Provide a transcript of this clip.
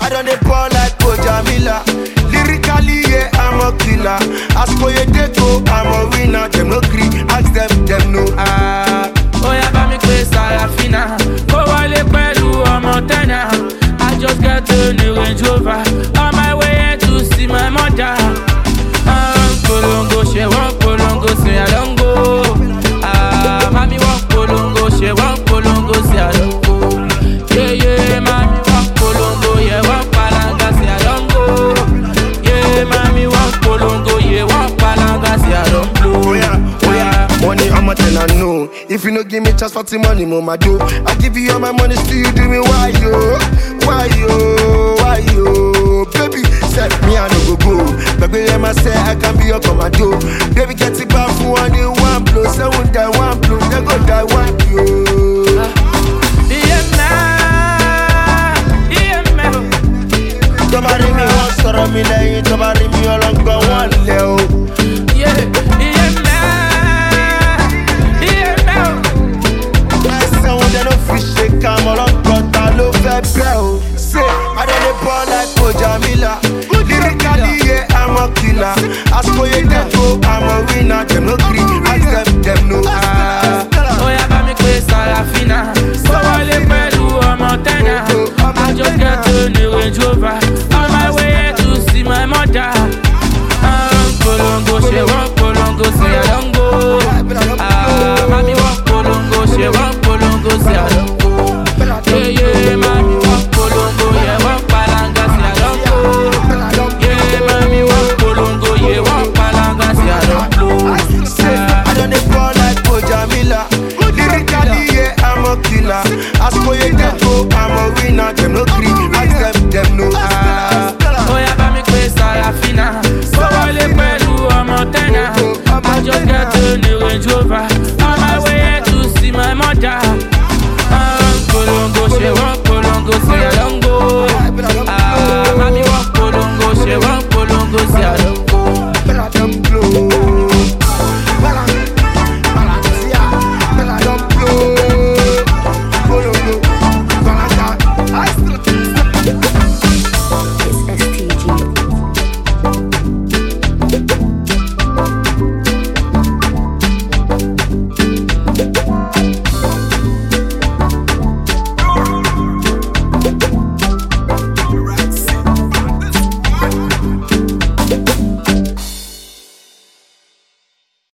I done the ball like Jamila. Lyrically, yeah, I'm a killer. Ask for your deco, I'm a winner. Them no green, ask them no. Oh yeah, ba mi pe Sarafina. Go wale pẹ̀lú ọmọ tẹ́nà. I just got a new Range Rover. On my way to see my mother. Polongo, she want polongo, say I don't go. Mami want polongo, she want polongo, say I don't go. Yeah, mami want polongo, yeah, want palanga, say I don't go. Yeah, mami want polongo, yeah, want palanga, say I don't blow. Oh yeah. Money, I'm a tenor, no. If you no give me chance for the money, mama do. I give you all my money, still you do me why yo? Baby, said me I no go. Baby, let me say I can be your commando. Baby, get it back for one blow. Say one die one blow, they go die one yo. Somebody me want sorrow me lẹ́yìn, somebody me ọlọ́gbọ́n wọn lẹ́ o. Ẹsẹ̀ wọn dẹ̀ ló fi ṣe ká mọ́ ọlọ́gbọ́n ta ló fẹ́ bẹ́ o. Say, I done the ball like Jamila. Lyrically, yeah, I'm a killer. Ask for your deco, I'm a winner. Them no green, ask them no. Oh yeah, ba mi pe Sarafina. Go wale pẹ̀lú ọmọ tẹ́nà. I just got a new Range Rover. On my way to see my mother. Polongo, she want polongo, say I don't go. Mami want polongo, she want polongo, say I don't go. Yeah, mami want polongo, yeah, want palanga, say I don't go. Yeah, mami want polongo, yeah, want palanga, say I don't blow. I done the ball like Jamila. Lyrically, yeah, I'm a killer. Ask for your deco, I'm a winner. Them no green, ask them no. Oh yeah, ba mi pe Sarafina. Go wale pẹ̀lú ọmọ tẹ́nà. I just got a new Range Rover. On my way to see my mother.